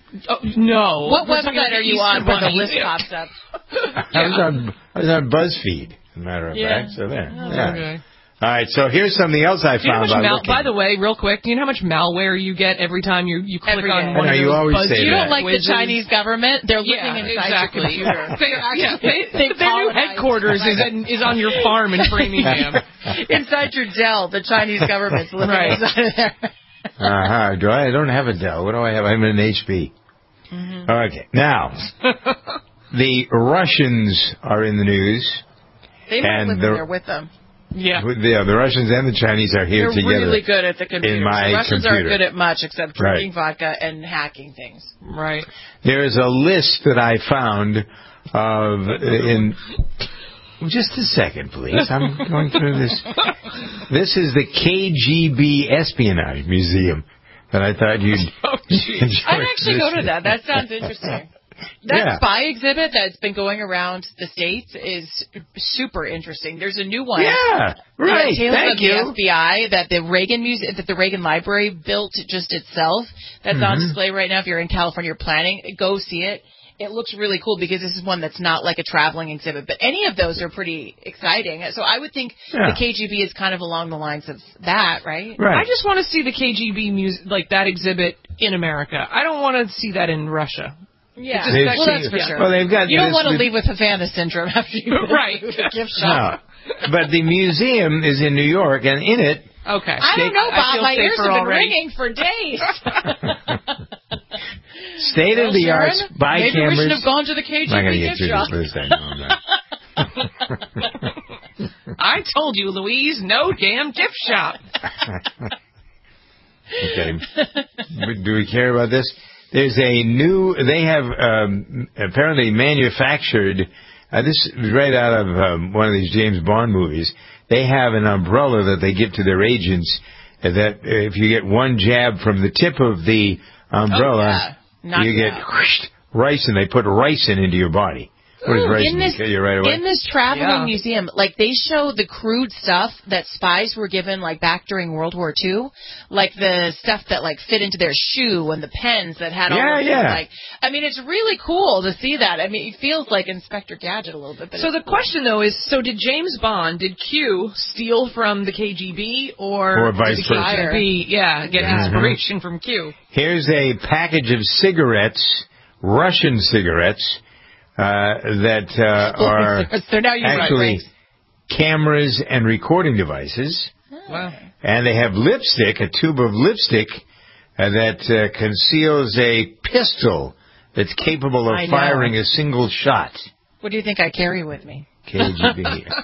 Oh, no. What We're website are you on where the list pops up? I was on I was on BuzzFeed, as a matter of Yeah. fact. So there. Oh, yeah. okay. All right. So here's something else I Do you know how found much by mal- looking. by the way, real quick, do you know how much malware you get every time you, you click Every on day. one I know, of you those always buzz- say You that. don't like quizzes? the Chinese government? They're living Yeah, inside exactly. your computer. they, yeah, they, They their new colonize. headquarters is, in, is on your farm in Framingham. Inside your Dell, the Chinese government's living Right. inside of there. Uh-huh. Do I? I don't have a Dell. What do I have? I'm an H P. Mm-hmm. Okay. Now, the Russians are in the news. They might And live in the- there with them. Yeah. With- Yeah, the Russians and the Chinese are here They're together. really good at the computers. in my the Russians computer. aren't good at much except Right. drinking vodka and hacking things. Right. There is a list that I found of in. Just a second, please. I'm going through this. This is the K G B Espionage Museum that I thought you'd Oh, enjoy. I'd actually go to that. That sounds interesting. That Yeah. spy exhibit that's been going around the States is super interesting. There's a new one. Yeah, right. Tales Thank of you. the F B I that the Reagan Muse- that the Reagan Library built just itself. That's on Mhm. display right now. If you're in California planning, go see it. It looks really cool because this is one that's not like a traveling exhibit, but any of those are pretty exciting. So I would think Yeah. the K G B is kind of along the lines of that, right? Right. I just want to see the K G B mus- like that exhibit in America. I don't want to see that in Russia. Yeah, They've well, seen- that's for sure. well, they've got you don't this- want to the- leave with Havana syndrome after you Right. go to the gift shop. No, but the museum is in New York, and in it, Okay. I don't know, I Bob. feel My ears safer have been already. ringing for days. state of the art Sharon, spy maybe cameras. we should have gone to the K G B I'm not going to get gift through shop. this list. I know I'm not. I told you, Louise, no damn gift shop. Okay. Do we care about this? There's a new, they have um, apparently manufactured, uh, this is right out of um, one of these James Bond movies. They have an umbrella that they give to their agents uh, that if you get one jab from the tip of the umbrella, Oh, yeah. Knock you it get out. whoosh, rice, and they put ricin into your body. What is Ooh, ricin? in this, Kill you right away? in this traveling Yeah. museum, like they show the crude stuff that spies were given, like back during World War Two, like the stuff that like fit into their shoe and the pens that had all Yeah, of this, yeah. like. I mean, it's really cool to see that. I mean, it feels like Inspector Gadget a little bit. But So it's the cool. question though is, so did James Bond, did Q steal from the K G B or, Or vice did the versa. K G B, yeah, get Yeah. inspiration from Q? Here's a package of cigarettes, Russian cigarettes, uh, that uh, are They're now using actually rings. cameras and recording devices. Wow. And they have lipstick, a tube of lipstick uh, that uh, conceals a pistol that's capable I of know. firing a single shot. What do you think I carry with me? K G B.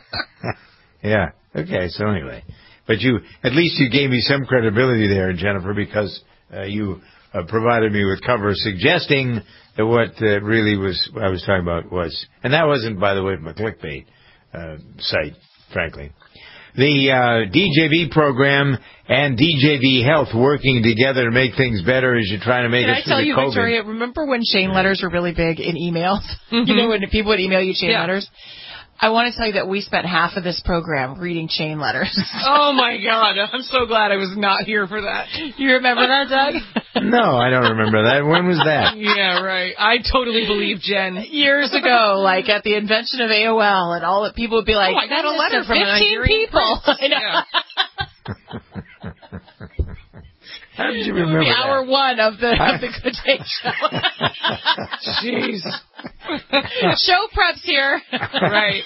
Yeah. Okay. So anyway, but you at least you gave me some credibility there, Jennifer, because uh, you uh, provided me with cover suggesting that what uh, really was I was talking about was, and that wasn't, by the way, my clickbait uh, site, frankly. The uh, D J V program and D J V Health working together to make things better as you're trying to make Can us I through tell the you, COVID. Victoria, remember when chain letters were really big in emails? Mm-hmm. You know, when people would email you chain Yeah. letters? I want to tell you that we spent half of this program reading chain letters. Oh my God, I'm so glad I was not here for that. You remember that, Doug? No, I don't remember that. When was that? Yeah, right. I totally believe Jen. Years ago, like at the invention of A O L, and all the people would be like, Oh, I got a "Send this letter to from a fifteen Nigerian people." prince. I know. Yeah. How did you remember The that? hour one of the of the Good Day Show. Jeez. Show preps here. Right.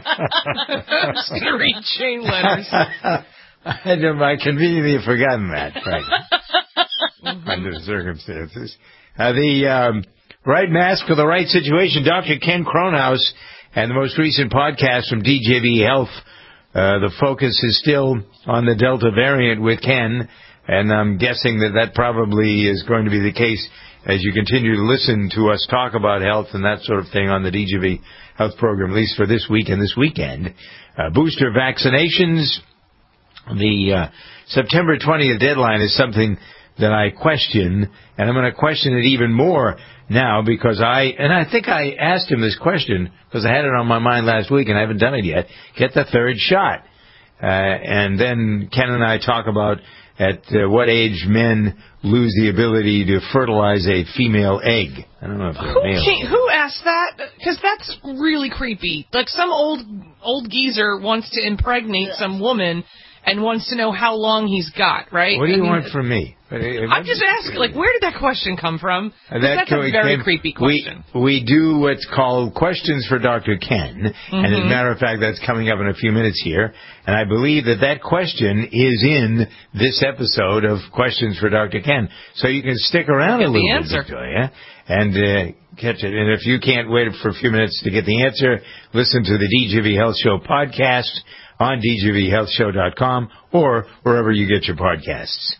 I'm just going to read chain letters. I know, I conveniently have forgotten that, right? Under the circumstances. Uh, the um, right mask for the right situation. Doctor Ken Cronhaus and the most recent podcast from D J V Health. Uh, the focus is still on the Delta variant with Ken, and I'm guessing that that probably is going to be the case as you continue to listen to us talk about health and that sort of thing on the D J V Health program, at least for this week and this weekend. Uh, booster vaccinations. The uh, September twentieth deadline is something that I question, and I'm going to question it even more now because I, and I think I asked him this question because I had it on my mind last week and I haven't done it yet. Get the third shot. Uh, and then Ken and I talk about at uh, what age men lose the ability to fertilize a female egg. I don't know if they're Who, male. came, who asked that? Because that's really creepy. Like some old old geezer wants to impregnate some woman and wants to know how long he's got, right? What do you I mean, want from me? I'm just asking, like, where did that question come from? 'Cause That that's a co- very came- creepy question. We, we do what's called Questions for Doctor Ken, and as a Mhm. matter of fact, that's coming up in a few minutes here, and I believe that that question is in this episode of Questions for Doctor Ken. So you can stick around Get a the little answer. bit, Victoria, and uh, catch it. And if you can't wait for a few minutes to get the answer, listen to the D J V Health Show podcast on D J V health show dot com or wherever you get your podcasts.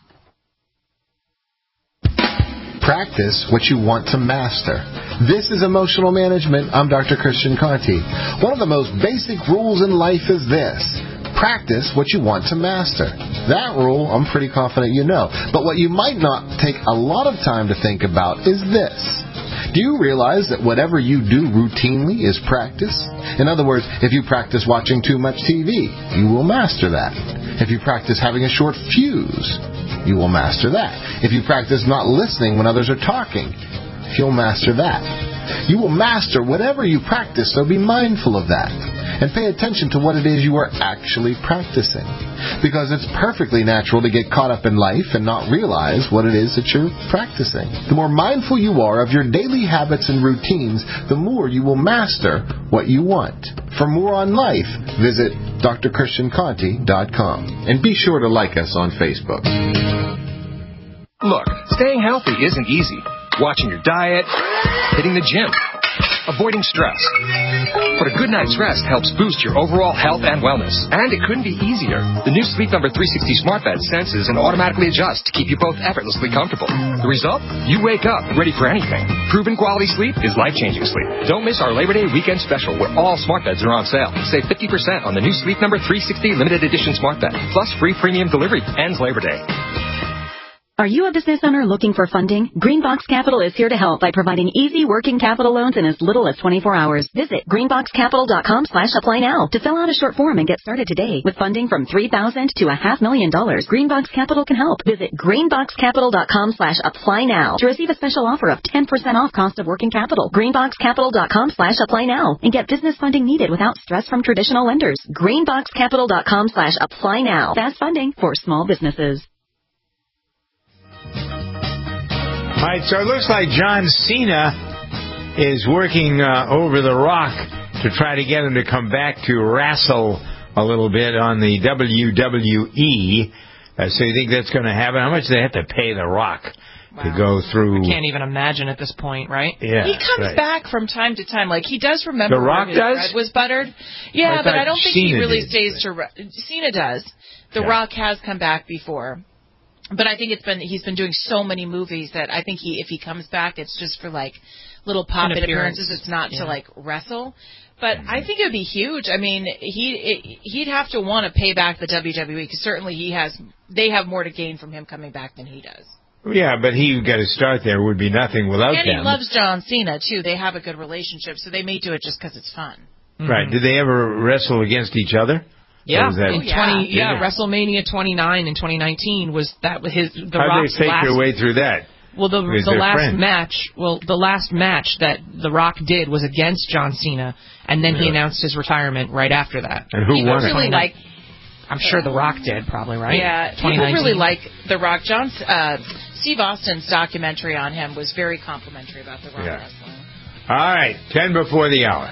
Practice what you want to master. This is Emotional Management. I'm Doctor Christian Conti. One of the most basic rules in life is this. Practice what you want to master. That rule, I'm pretty confident you know. But what you might not take a lot of time to think about is this. Do you realize that whatever you do routinely is practice? In other words, if you practice watching too much T V, you will master that. If you practice having a short fuse, you will master that. If you practice not listening when others are talking, you'll master that. You will master whatever you practice, so be mindful of that. And pay attention to what it is you are actually practicing. Because it's perfectly natural to get caught up in life and not realize what it is that you're practicing. The more mindful you are of your daily habits and routines, the more you will master what you want. For more on life, visit D R Christian Conti dot com. And be sure to like us on Facebook. Look, staying healthy isn't easy. Watching your diet, hitting the gym, avoiding stress. But a good night's rest helps boost your overall health and wellness. And it couldn't be easier. The new Sleep Number three sixty Smart Bed senses and automatically adjusts to keep you both effortlessly comfortable. The result? You wake up ready for anything. Proven quality sleep is life-changing sleep. Don't miss our Labor Day weekend special where all smart beds are on sale. Save fifty percent on the new Sleep Number three sixty Limited Edition Smart Bed. Plus free premium delivery. Ends Labor Day. Are you a business owner looking for funding? Greenbox Capital is here to help by providing easy working capital loans in as little as twenty-four hours. Visit greenbox capital dot com slash apply now to fill out a short form and get started today. With funding from three thousand dollars to a half million dollars, Greenbox Capital can help. Visit greenbox capital dot com slash apply now to receive a special offer of ten percent off cost of working capital. greenbox capital dot com slash apply now and get business funding needed without stress from traditional lenders. greenbox capital dot com slash apply now. Fast funding for small businesses. All right, so it looks like John Cena is working uh, over The Rock to try to get him to come back to wrestle a little bit on the W W E. Uh, so you think that's going to happen? How much do they have to pay The Rock wow. to go through? I can't even imagine at this point, right? Yeah, he comes right. back from time to time. Like, he does remember The Rock where his does? bread was buttered. Yeah, I but I don't think Cena he really did, stays to... Re- Cena does. The Yeah. Rock has come back before. But I think it's been he's been doing so many movies that I think he if he comes back, it's just for, like, little pop-in appearances. It's not yeah. to, like, wrestle. But I think it would be huge. I mean, he it, he'd have to want to pay back the W W E because certainly he has. They have more to gain from him coming back than he does. Yeah, but he got to start there. Would be nothing without and them. And he loves John Cena too. They have a good relationship, so they may do it just because it's fun. Mm-hmm. Right? Did they ever wrestle against each other? Yeah, that? in twenty, yeah, yeah, WrestleMania twenty-nine in twenty nineteen was that his the How Rock's did they take last, their way through that? Well, the Because the they're last friends. match, well, the last match that The Rock did was against John Cena, and then he Yeah. announced his retirement right after that. And who People won really it? like. I'm sure The Rock did, probably, right? Yeah, people really like The Rock. John, uh, Steve Austin's documentary on him was very complimentary about The Rock Yeah. wrestling. All right, ten before the hour.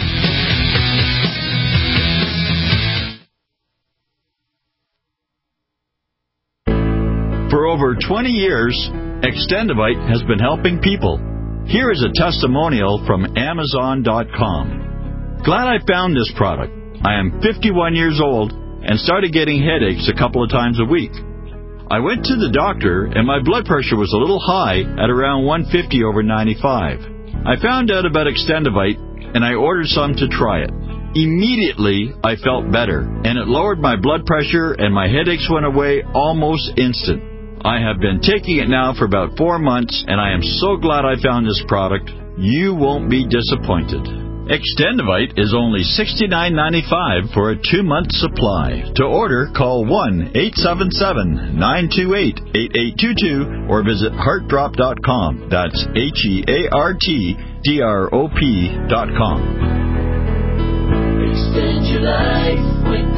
For over twenty years, Extendivite has been helping people. Here is a testimonial from Amazon dot com. Glad I found this product. I am fifty-one years old and started getting headaches a couple of times a week. I went to the doctor and my blood pressure was a little high at around one fifty over ninety-five. I found out about Extendivite and I ordered some to try it. Immediately, I felt better, and it lowered my blood pressure and my headaches went away almost instant. I have been taking it now for about four months, and I am so glad I found this product. You won't be disappointed. Extendivite is only sixty-nine ninety-five for a two-month supply. To order, call one eight seven seven, nine two eight, eight eight two two or visit heart drop dot com. That's H E A R T D R O P dot com. Extend your life with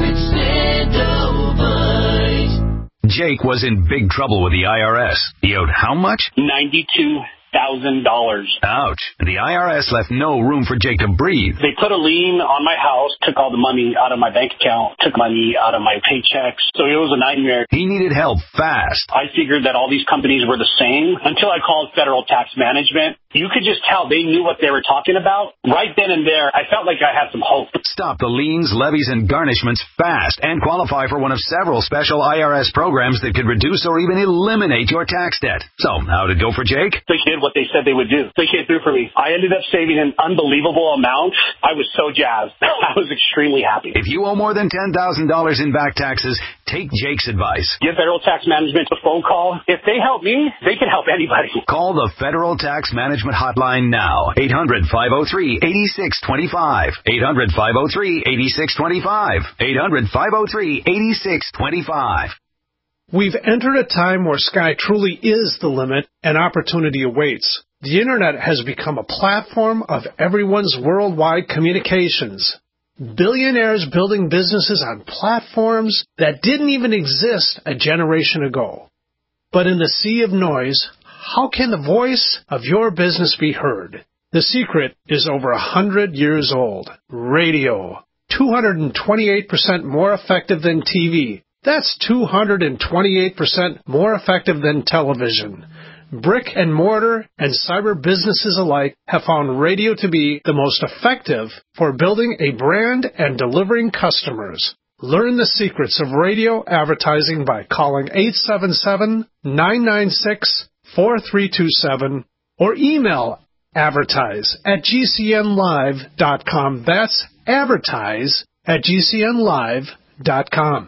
Extendivite. Jake was in big trouble with the I R S. He owed how much? ninety-two thousand dollars. Ouch. The I R S left no room for Jake to breathe. They put a lien on my house, took all the money out of my bank account, took money out of my paychecks. So it was a nightmare. He needed help fast. I figured that all these companies were the same until I called Federal Tax Management. You could just tell they knew what they were talking about. Right then and there, I felt like I had some hope. Stop the liens, levies, and garnishments fast and qualify for one of several special I R S programs that could reduce or even eliminate your tax debt. So, how'd it go for Jake? They did what they said they would do. They came through for me. I ended up saving an unbelievable amount. I was so jazzed. I was extremely happy. If you owe more than ten thousand dollars in back taxes, take Jake's advice. Give Federal Tax Management a phone call. If they help me, they can help anybody. Call the Federal Tax Management Hotline now. eight hundred, five oh three, eight six two five. eight hundred, five oh three, eight six two five. eight hundred, five oh three, eight six two five. We've entered a time where sky truly is the limit and opportunity awaits. The Internet has become a platform of everyone's worldwide communications. Billionaires building businesses on platforms that didn't even exist a generation ago. But in the sea of noise, how can the voice of your business be heard? The secret is over a hundred years old. Radio. two hundred twenty-eight percent more effective than T V. That's two hundred twenty-eight percent more effective than television. Brick and mortar and cyber businesses alike have found radio to be the most effective for building a brand and delivering customers. Learn the secrets of radio advertising by calling eight seven seven, nine nine six, four three two seven or email advertise at G C N live dot com. That's advertise at G C N live dot com.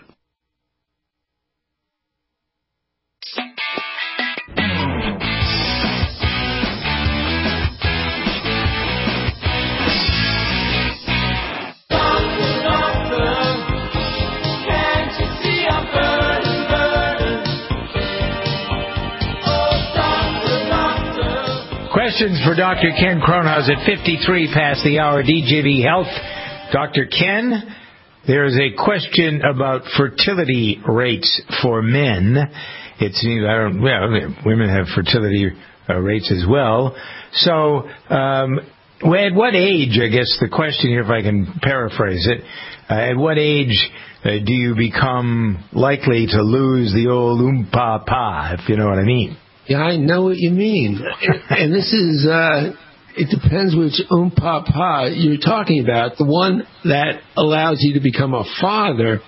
Questions for Doctor Ken Kronhaus at fifty-three past the hour. D J V Health. Doctor Ken, there is a question about fertility rates for men. It seems, I don't, well, women have fertility uh, rates as well. So, um, at what age, I guess the question here, if I can paraphrase it, uh, at what age uh, do you become likely to lose the old oom-pa-pa, if you know what I mean? Yeah, I know what you mean. And this is, uh, it depends which oom-pa-pa you're talking about. The one that allows you to become a father,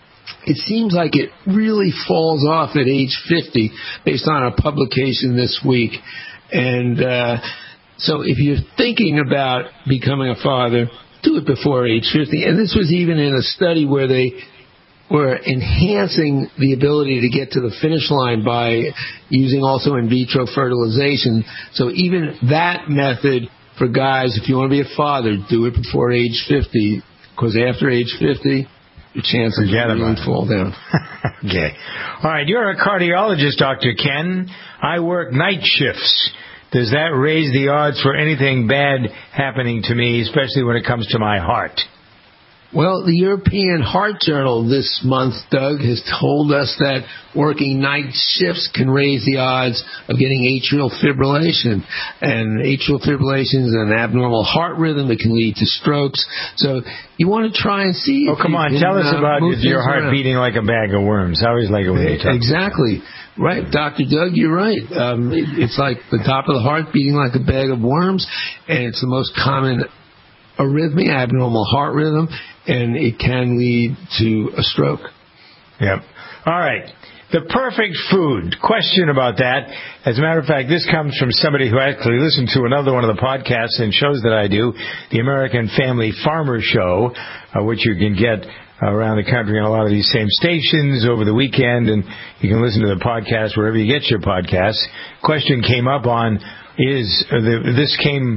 it seems like it really falls off at age fifty based on a publication this week. And uh, so if you're thinking about becoming a father, do it before age fifty. And this was even in a study where they were enhancing the ability to get to the finish line by using also in vitro fertilization. So even that method for guys, if you want to be a father, do it before age fifty, because after age fifty, your chances really fall down. Okay. All right, you're a cardiologist, Doctor Ken. I work night shifts. Does that raise the odds for anything bad happening to me, especially when it comes to my heart? Well, the European Heart Journal this month, Doug, has told us that working night shifts can raise the odds of getting atrial fibrillation. And atrial fibrillation is an abnormal heart rhythm that can lead to strokes. So you want to try and see. Oh, come on. Can, Tell us uh, about your heart around. Beating like a bag of worms. I always like it when you talk. Exactly. Right, Doctor Doug, you're right. Um, it, it's like the top of the heart beating like a bag of worms, and it's the most common arrhythmia, abnormal heart rhythm, and it can lead to a stroke. Yep. All right. The perfect food. Question about that. As a matter of fact, this comes from somebody who actually listened to another one of the podcasts and shows that I do, the American Family Farmer Show, uh, which you can get around the country on a lot of these same stations over the weekend, and you can listen to the podcast wherever you get your podcasts. Question came up on is, uh, the, this came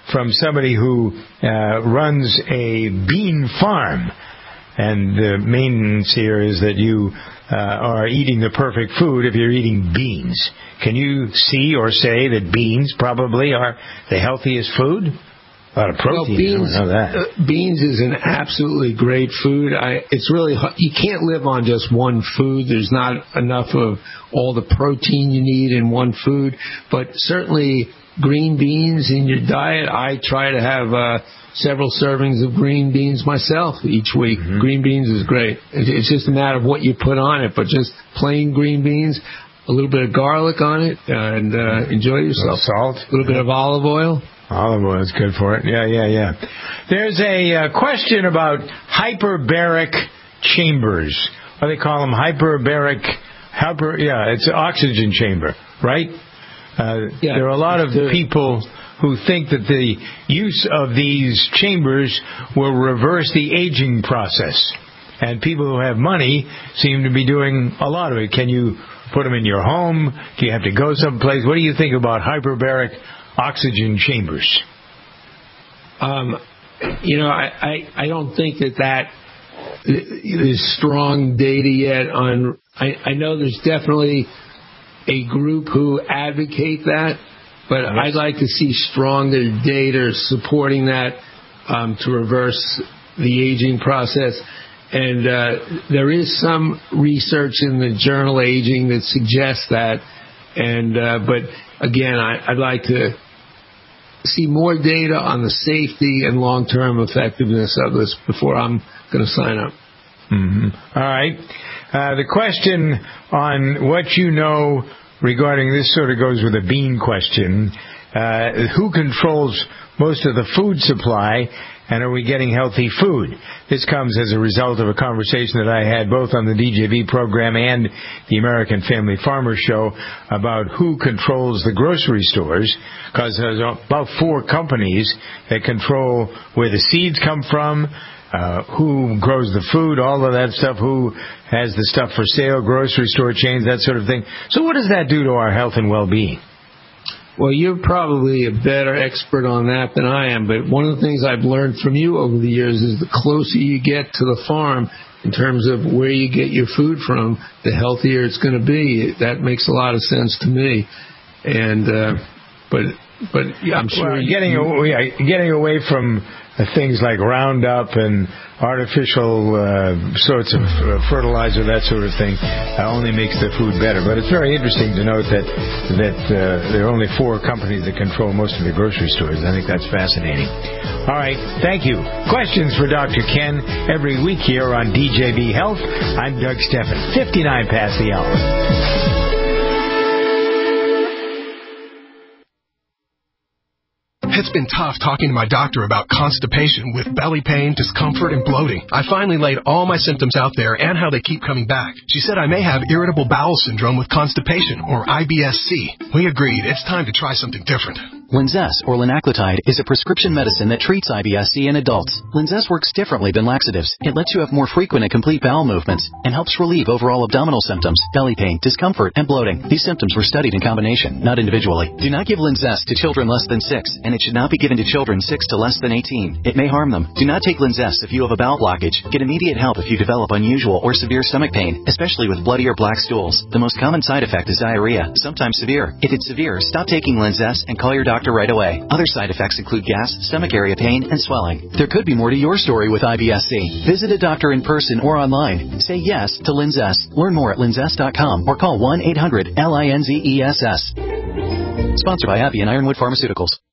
from somebody who uh, runs a bean farm. And the maintenance here is that you uh, are eating the perfect food if you're eating beans. Can you see or say that beans probably are the healthiest food? A lot of protein. Well, beans, I don't know that. Uh, beans is an absolutely great food. I, it's really you can't live on just one food. There's not enough of all the protein you need in one food. But certainly green beans in your diet. I try to have uh, several servings of green beans myself each week. Mm-hmm. Green beans is great. It's just a matter of what you put on it. But just plain green beans, a little bit of garlic on it, and uh, enjoy yourself. A little salt. A little bit of olive oil. Olive oil is good for it. Yeah, yeah, yeah. There's a uh, question about hyperbaric chambers. What do they call them? Hyperbaric. Hyper. Yeah, it's an oxygen chamber, right? Uh, yeah, there are a lot of people who think that the use of these chambers will reverse the aging process. And people who have money seem to be doing a lot of it. Can you put them in your home? Do you have to go someplace? What do you think about hyperbaric oxygen chambers? Um, you know, I, I, I don't think that that is strong data yet on. I, I know there's definitely a group who advocate that, but yes. I'd like to see stronger data supporting that um, to reverse the aging process. And uh, there is some research in the journal Aging that suggests that. And uh, but again, I, I'd like to see more data on the safety and long-term effectiveness of this before I'm going to sign up. Mm-hmm. All right. Uh, the question on what you know regarding this sort of goes with a bean question. Uh, who controls most of the food supply, and are we getting healthy food? This comes as a result of a conversation that I had both on the D J V program and the American Family Farmer Show about who controls the grocery stores, because there's about four companies that control where the seeds come from, uh, who grows the food, all of that stuff, who has the stuff for sale, grocery store chains, that sort of thing. So what does that do to our health and well-being? Well, you're probably a better expert on that than I am, but one of the things I've learned from you over the years is the closer you get to the farm in terms of where you get your food from, the healthier it's going to be. That makes a lot of sense to me. And uh, but but I'm sure well, getting you, away, getting away from things like Roundup and artificial uh, sorts of uh, fertilizer, that sort of thing, uh, only makes the food better. But it's very interesting to note that that uh, there are only four companies that control most of the grocery stores. I think that's fascinating. All right, thank you. Questions for Doctor Ken every week here on D J V Health. I'm Doug Steffen, fifty-nine past the hour. It's been tough talking to my doctor about constipation with belly pain, discomfort, and bloating. I finally laid all my symptoms out there and how they keep coming back. She said I may have irritable bowel syndrome with constipation, or I B S C. We agreed it's time to try something different. Linzess, or linaclotide, is a prescription medicine that treats I B S C in adults. Linzess works differently than laxatives. It lets you have more frequent and complete bowel movements and helps relieve overall abdominal symptoms, belly pain, discomfort, and bloating. These symptoms were studied in combination, not individually. Do not give Linzess to children less than six, and it should not be given to children six to less than eighteen. It may harm them. Do not take Linzess if you have a bowel blockage. Get immediate help if you develop unusual or severe stomach pain, especially with bloody or black stools. The most common side effect is diarrhea, sometimes severe. If it's severe, stop taking Linzess and call your doctor right away. Other side effects include gas, stomach area pain, and swelling. There could be more to your story with I B S C. Visit a doctor in person or online. Say yes to Linzess. Learn more at linzess dot com or call one eight hundred L I N Z E S S. Sponsored by Abbey and Ironwood Pharmaceuticals.